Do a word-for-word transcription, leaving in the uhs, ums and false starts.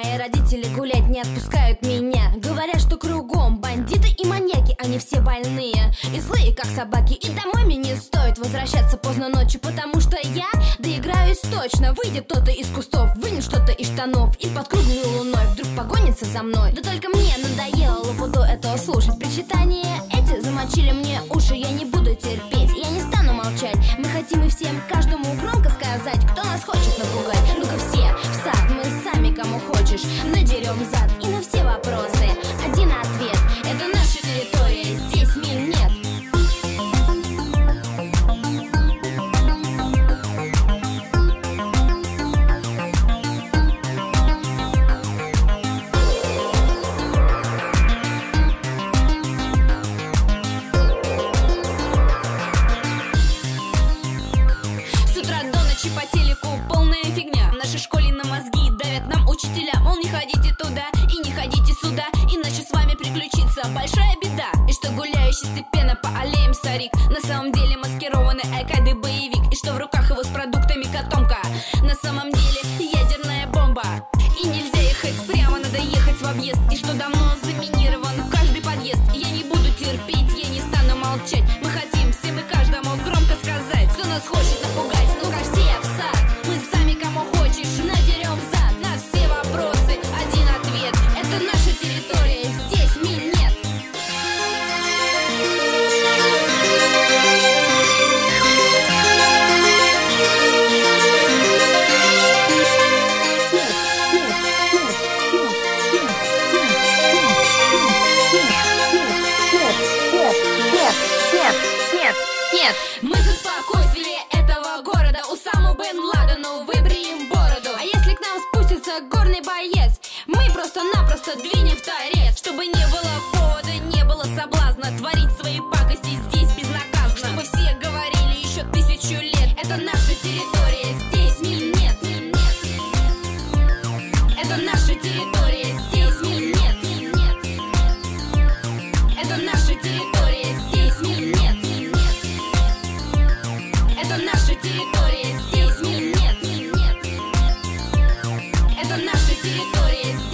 Мои родители гулять не отпускают меня. Говорят, что кругом бандиты и маньяки, они все больные и злые, как собаки. И домой мне не стоит возвращаться поздно ночью, потому что я доиграюсь точно. Выйдет кто-то из кустов, вынет что-то из штанов и под круглой луной вдруг погонится за мной. Да только мне надоело лопуду этого слушать. Причитания эти замочили мне уши. Я не буду терпеть, я не стану молчать. Мы хотим и всем, каждому громко сказать, кто нас хочет напугать. Ну-ка все в сад, мы сами кому хочешь надерем зад. И на все вопросы один ответ: это наша территория, здесь мин нет. С утра до ночи по телеку полная фигня. В нашей школе на мозги давят нам учителя. Мол, не ходите туда и не ходите сюда, иначе с вами приключится большая беда. И что гуляющий степенно по аллеям старик на самом деле маскированный айкады боевик. И что в руках его с продуктами котомка на самом деле ядерная бомба. И нельзя ехать прямо, надо ехать в объезд. И что давно заминирован каждый подъезд. Я не буду терпеть, я не стану молчать. Мы хотим всем и каждому громко сказать, кто нас хочет напугать. Ну-ка все в сад, мы сами кому хочешь надерем зад. На все вопросы один ответ: это наша территория, здесь мин нет. Нет, мы за спокойствие этого города. Усаму Бен Ладену выбреем бороду. А если к нам спустится горный боец, мы просто-напросто двинем в торец. Чтобы не было повода, не было соблазна творить свои пакости здесь безнаказанно. Чтобы все говорили еще тысячу лет: это наша территория, здесь мин нет. Это наша территория, здесь мин нет. Это наша территория, здесь мин нет. Это наша территория, здесь мин нет. Это наша территория, здесь